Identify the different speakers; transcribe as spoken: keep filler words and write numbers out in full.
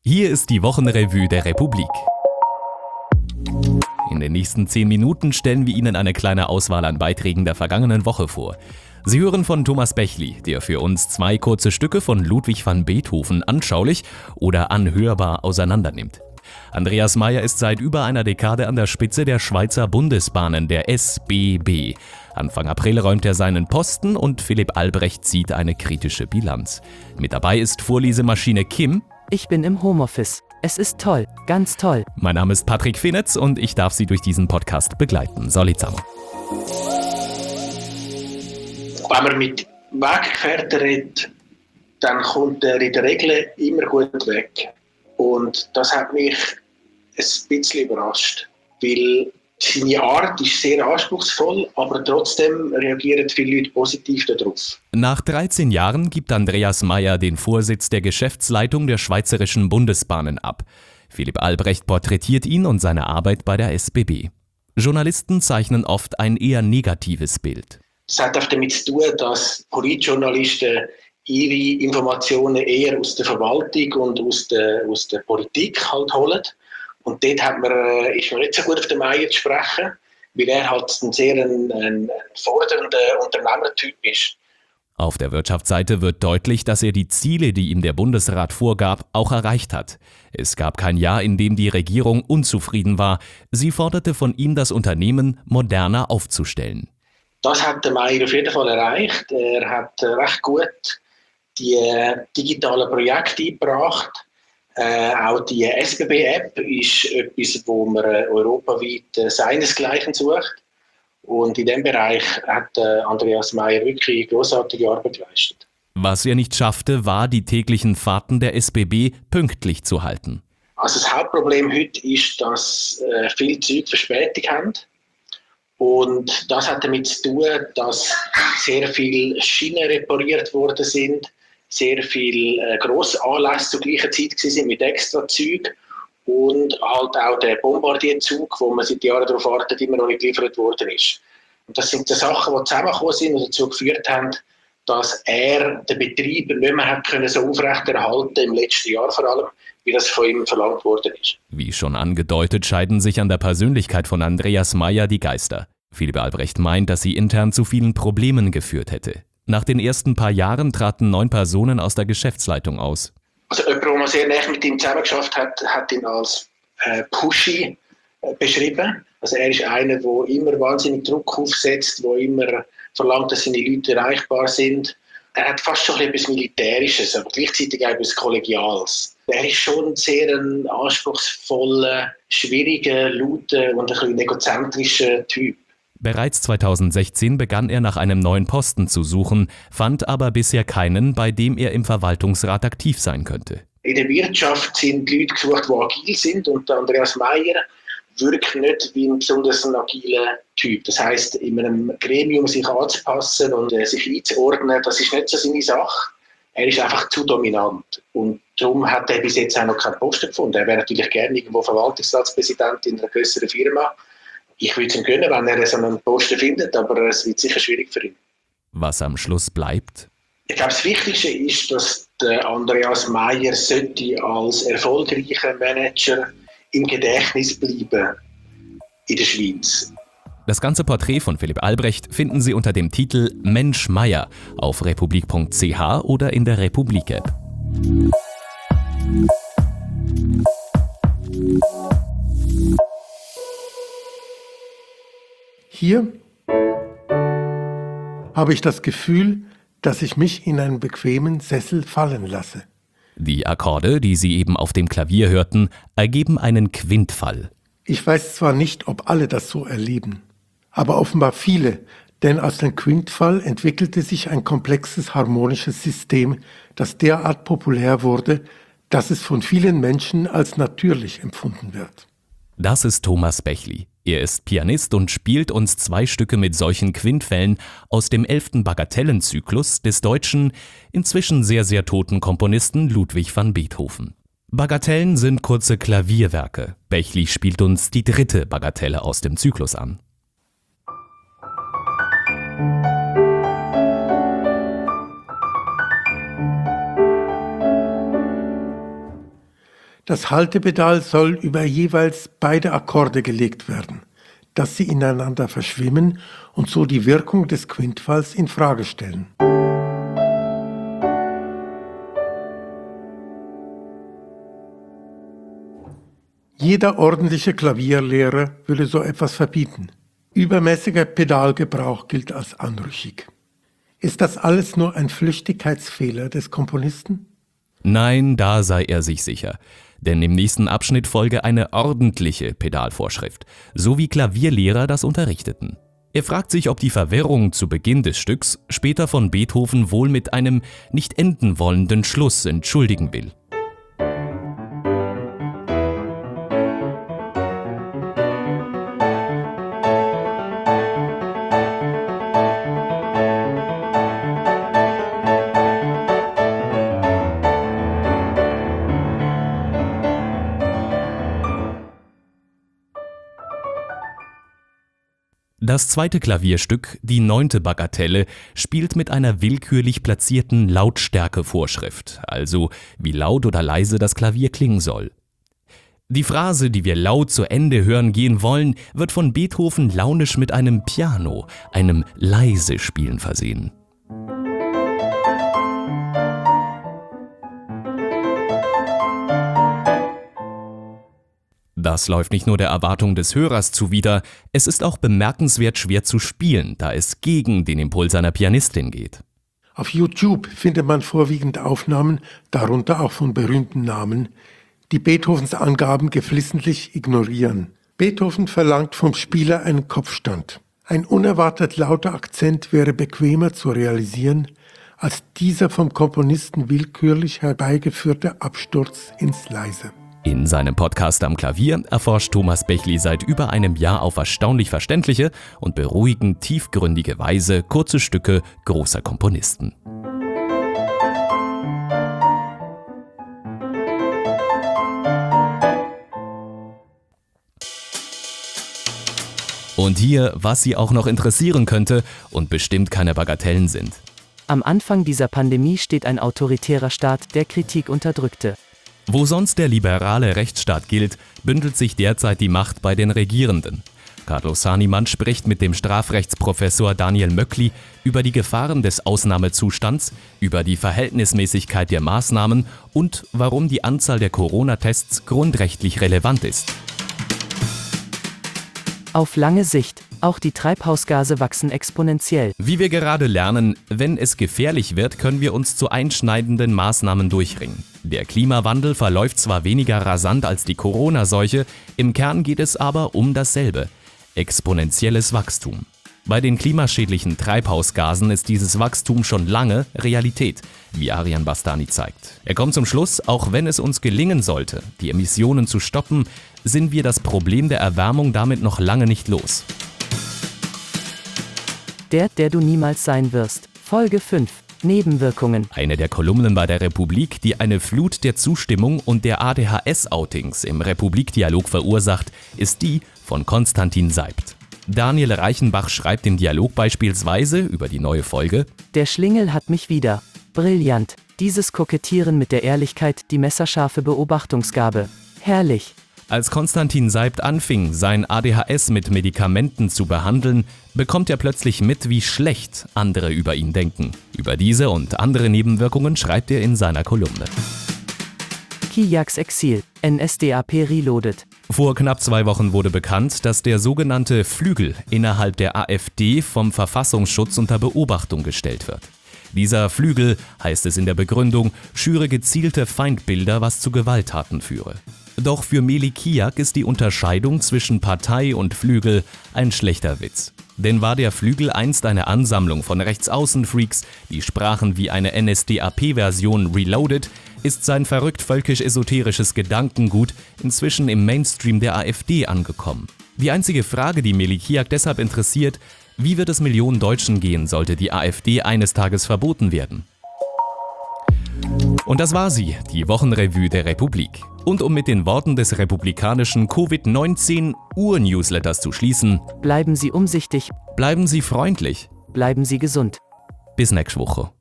Speaker 1: Hier ist die Wochenrevue der Republik. In den nächsten zehn Minuten stellen wir Ihnen eine kleine Auswahl an Beiträgen der vergangenen Woche vor. Sie hören von Thomas Bechli, der für uns zwei kurze Stücke von Ludwig van Beethoven anschaulich oder anhörbar auseinandernimmt. Andreas Maier ist seit über einer Dekade an der Spitze der Schweizer Bundesbahnen, der S B B. Anfang April räumt er seinen Posten und Philipp Albrecht zieht eine kritische Bilanz. Mit dabei ist Vorlesemaschine Kim.
Speaker 2: Ich bin im Homeoffice. Es ist toll, ganz toll.
Speaker 1: Mein Name ist Patrick Fenetz und ich darf Sie durch diesen Podcast begleiten. Salut zusammen.
Speaker 3: Wenn man mit Weggefährten redet, dann kommt er in der Regel immer gut weg. Und das hat mich ein bisschen überrascht, weil seine Art ist sehr anspruchsvoll, aber trotzdem reagieren viele Leute positiv darauf.
Speaker 1: Nach dreizehn Jahren gibt Andreas Maier den Vorsitz der Geschäftsleitung der Schweizerischen Bundesbahnen ab. Philipp Albrecht porträtiert ihn und seine Arbeit bei der S B B. Journalisten zeichnen oft ein eher negatives Bild.
Speaker 3: Das hat auch damit zu tun, dass Politjournalisten ihre Informationen eher aus der Verwaltung und aus der, aus der Politik halt holen. Und dort hat man, äh, ist man nicht so gut auf den Maier zu sprechen, weil er halt ein sehr ein, ein fordernder Unternehmertyp ist.
Speaker 1: Auf der Wirtschaftsseite wird deutlich, dass er die Ziele, die ihm der Bundesrat vorgab, auch erreicht hat. Es gab kein Jahr, in dem die Regierung unzufrieden war. Sie forderte von ihm, das Unternehmen moderner aufzustellen.
Speaker 3: Das hat der Maier auf jeden Fall erreicht. Er hat äh, recht gut die äh, digitalen Projekte eingebracht. Äh, auch die S B B-App ist etwas, wo man äh, europaweit äh, seinesgleichen sucht. Und in diesem Bereich hat äh, Andreas Maier wirklich großartige Arbeit geleistet.
Speaker 1: Was er nicht schaffte, war, die täglichen Fahrten der S B B pünktlich zu halten.
Speaker 3: Also das Hauptproblem heute ist, dass äh, viele Züge Verspätung haben. Und das hat damit zu tun, dass sehr viele Schienen repariert worden sind, sehr viele äh, Grossanlässe zur gleichen Zeit waren mit Extrazügen und halt auch der Bombardierzug, wo man seit Jahren darauf wartet, immer noch nicht geliefert worden ist. Und das sind die Sachen, die zusammengekommen sind und dazu geführt haben, dass er den Betrieb nicht mehr hat können so aufrechterhalten, im letzten Jahr vor allem, wie das von ihm verlangt worden ist.
Speaker 1: Wie schon angedeutet, scheiden sich an der Persönlichkeit von Andreas Maier die Geister. Philipp Albrecht meint, dass sie intern zu vielen Problemen geführt hätte. Nach den ersten paar Jahren traten neun Personen aus der Geschäftsleitung aus.
Speaker 3: Also jemand, der sehr nah mit ihm zusammengearbeitet hat, hat ihn als äh, pushy äh, beschrieben. Also er ist einer, der immer wahnsinnig Druck aufsetzt, der immer verlangt, dass seine Leute erreichbar sind. Er hat fast schon etwas Militärisches, aber gleichzeitig auch etwas Kollegiales. Er ist schon ein sehr ein anspruchsvoller, schwieriger, lauter und ein bisschen egozentrischer Typ.
Speaker 1: Bereits zweitausendsechzehn begann er nach einem neuen Posten zu suchen, fand aber bisher keinen, bei dem er im Verwaltungsrat aktiv sein könnte.
Speaker 3: In der Wirtschaft sind Leute gesucht, die agil sind, und Andreas Maier wirkt nicht wie ein besonders ein agiler Typ. Das heisst, in einem Gremium sich anzupassen und äh, sich einzuordnen, das ist nicht so seine Sache. Er ist einfach zu dominant. Und darum hat er bis jetzt auch noch keinen Posten gefunden. Er wäre natürlich gerne irgendwo Verwaltungsratspräsident in einer größeren Firma. Ich würde es ihm gönnen, wenn er so einen Posten findet, aber es wird sicher schwierig für ihn.
Speaker 1: Was am Schluss bleibt?
Speaker 3: Ich glaube, das Wichtigste ist, dass der Andreas Maier sollte als erfolgreicher Manager im Gedächtnis bleiben in der Schweiz.
Speaker 1: Das ganze Porträt von Philipp Albrecht finden Sie unter dem Titel Mensch Maier auf republik punkt c h oder in der Republik-App.
Speaker 4: Hier habe ich das Gefühl, dass ich mich in einen bequemen Sessel fallen lasse.
Speaker 1: Die Akkorde, die Sie eben auf dem Klavier hörten, ergeben einen Quintfall.
Speaker 4: Ich weiß zwar nicht, ob alle das so erleben, aber offenbar viele, denn aus dem Quintfall entwickelte sich ein komplexes harmonisches System, das derart populär wurde, dass es von vielen Menschen als natürlich empfunden wird.
Speaker 1: Das ist Thomas Bechli. Er ist Pianist und spielt uns zwei Stücke mit solchen Quintfällen aus dem elften Bagatellenzyklus des deutschen, inzwischen sehr, sehr toten Komponisten Ludwig van Beethoven. Bagatellen sind kurze Klavierwerke. Bechli spielt uns die dritte Bagatelle aus dem Zyklus an.
Speaker 4: Das Haltepedal soll über jeweils beide Akkorde gelegt werden, dass sie ineinander verschwimmen und so die Wirkung des Quintfalls in Frage stellen. Jeder ordentliche Klavierlehrer würde so etwas verbieten. Übermäßiger Pedalgebrauch gilt als anrüchig. Ist das alles nur ein Flüchtigkeitsfehler des Komponisten?
Speaker 1: Nein, da sei er sich sicher. Denn im nächsten Abschnitt folge eine ordentliche Pedalvorschrift, so wie Klavierlehrer das unterrichteten. Er fragt sich, ob die Verwirrung zu Beginn des Stücks später von Beethoven wohl mit einem nicht enden wollenden Schluss entschuldigen will. Das zweite Klavierstück, die neunte Bagatelle, spielt mit einer willkürlich platzierten Lautstärkevorschrift, also wie laut oder leise das Klavier klingen soll. Die Phrase, die wir laut zu Ende hören gehen wollen, wird von Beethoven launisch mit einem Piano, einem Leise-Spielen versehen. Das läuft nicht nur der Erwartung des Hörers zuwider, es ist auch bemerkenswert schwer zu spielen, da es gegen den Impuls einer Pianistin geht.
Speaker 4: Auf YouTube findet man vorwiegend Aufnahmen, darunter auch von berühmten Namen, die Beethovens Angaben geflissentlich ignorieren. Beethoven verlangt vom Spieler einen Kopfstand. Ein unerwartet lauter Akzent wäre bequemer zu realisieren, als dieser vom Komponisten willkürlich herbeigeführte Absturz ins Leise.
Speaker 1: In seinem Podcast am Klavier erforscht Thomas Bechli seit über einem Jahr auf erstaunlich verständliche und beruhigend tiefgründige Weise kurze Stücke großer Komponisten. Und hier, was Sie auch noch interessieren könnte und bestimmt keine Bagatellen sind.
Speaker 2: Am Anfang dieser Pandemie steht ein autoritärer Staat, der Kritik unterdrückte.
Speaker 1: Wo sonst der liberale Rechtsstaat gilt, bündelt sich derzeit die Macht bei den Regierenden. Carlos Hahnemann spricht mit dem Strafrechtsprofessor Daniel Möckli über die Gefahren des Ausnahmezustands, über die Verhältnismäßigkeit der Maßnahmen und warum die Anzahl der Corona-Tests grundrechtlich relevant ist.
Speaker 2: Auf lange Sicht, auch die Treibhausgase wachsen exponentiell.
Speaker 1: Wie wir gerade lernen, wenn es gefährlich wird, können wir uns zu einschneidenden Maßnahmen durchringen. Der Klimawandel verläuft zwar weniger rasant als die Corona-Seuche, im Kern geht es aber um dasselbe: exponentielles Wachstum. Bei den klimaschädlichen Treibhausgasen ist dieses Wachstum schon lange Realität, wie Arian Bastani zeigt. Er kommt zum Schluss, auch wenn es uns gelingen sollte, die Emissionen zu stoppen, sind wir das Problem der Erwärmung damit noch lange nicht los.
Speaker 2: Der, der du niemals sein wirst. Folge fünf. Nebenwirkungen.
Speaker 1: Eine der Kolumnen bei der Republik, die eine Flut der Zustimmung und der A D H S-Outings im Republik-Dialog verursacht, ist die von Konstantin Seibt. Daniel Reichenbach schreibt im Dialog beispielsweise über die neue Folge:
Speaker 2: Der Schlingel hat mich wieder. Brillant. Dieses Kokettieren mit der Ehrlichkeit, die messerscharfe Beobachtungsgabe. Herrlich.
Speaker 1: Als Konstantin Seibt anfing, sein A D H S mit Medikamenten zu behandeln, bekommt er plötzlich mit, wie schlecht andere über ihn denken. Über diese und andere Nebenwirkungen schreibt er in seiner Kolumne.
Speaker 2: Kijaks Exil. N S D A P Reloaded.
Speaker 1: Vor knapp zwei Wochen wurde bekannt, dass der sogenannte Flügel innerhalb der AfD vom Verfassungsschutz unter Beobachtung gestellt wird. Dieser Flügel, heißt es in der Begründung, schüre gezielte Feindbilder, was zu Gewalttaten führe. Doch für Meli Kijak ist die Unterscheidung zwischen Partei und Flügel ein schlechter Witz. Denn war der Flügel einst eine Ansammlung von Rechtsaußenfreaks, die sprachen wie eine N S D A P-Version Reloaded, ist sein verrückt völkisch-esoterisches Gedankengut inzwischen im Mainstream der AfD angekommen. Die einzige Frage, die Meli Kijak deshalb interessiert: Wie wird es Millionen Deutschen gehen, sollte die AfD eines Tages verboten werden? Und das war sie, die Wochenrevue der Republik. Und um mit den Worten des republikanischen Covid neunzehn Ur-Newsletters zu schließen:
Speaker 2: Bleiben Sie umsichtig.
Speaker 1: Bleiben Sie freundlich.
Speaker 2: Bleiben Sie gesund.
Speaker 1: Bis nächste Woche.